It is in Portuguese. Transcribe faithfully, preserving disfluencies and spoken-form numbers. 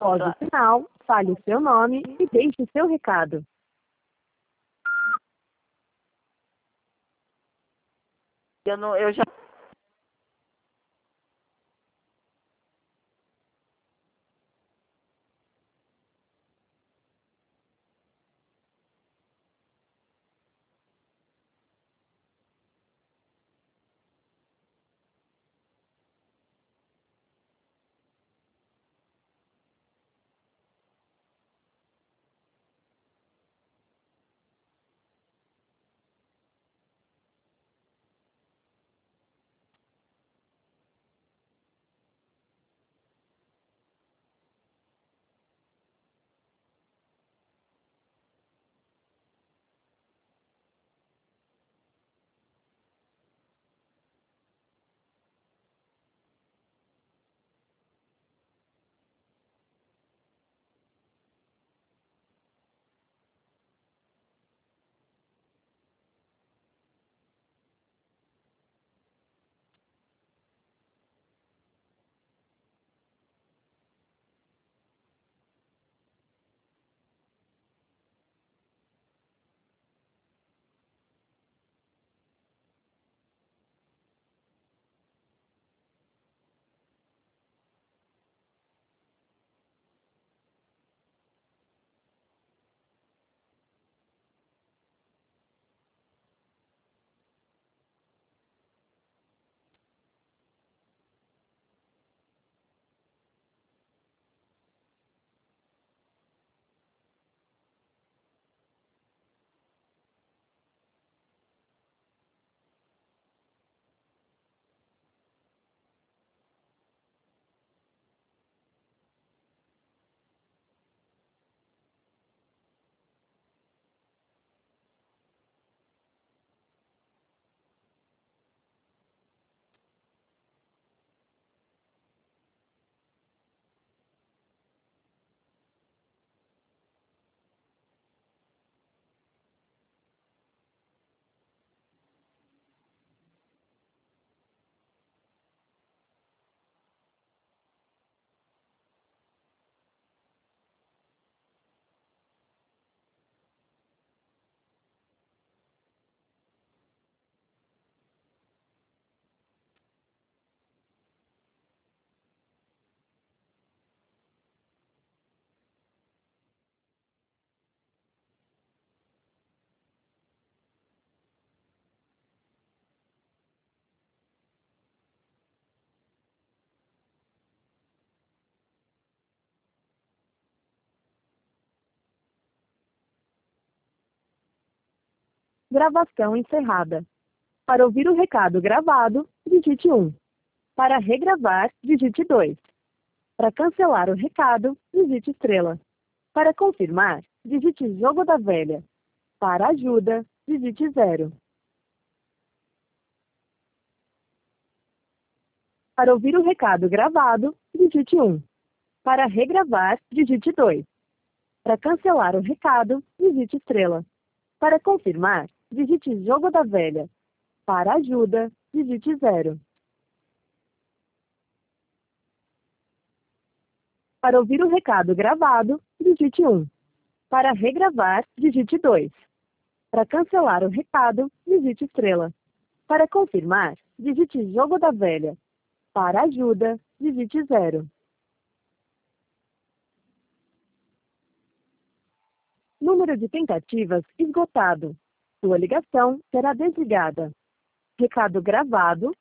Após o sinal, fale o seu nome e deixe o seu recado. Eu, não, eu já... Gravação encerrada. Para ouvir o recado gravado, digite um. Para regravar, digite dois. Para cancelar o recado, digite estrela. Para confirmar, digite jogo da velha. Para ajuda, digite zero. Para ouvir o recado gravado, digite um. Para regravar, digite dois. Para cancelar o recado, digite estrela. Para confirmar, digite jogo da velha. Para ajuda, digite zero. Para ouvir o recado gravado, digite um. Para regravar, digite dois. Para cancelar o recado, digite estrela. Para confirmar, digite jogo da velha. Para ajuda, digite zero. Número de tentativas esgotado. Sua ligação será desligada. Recado gravado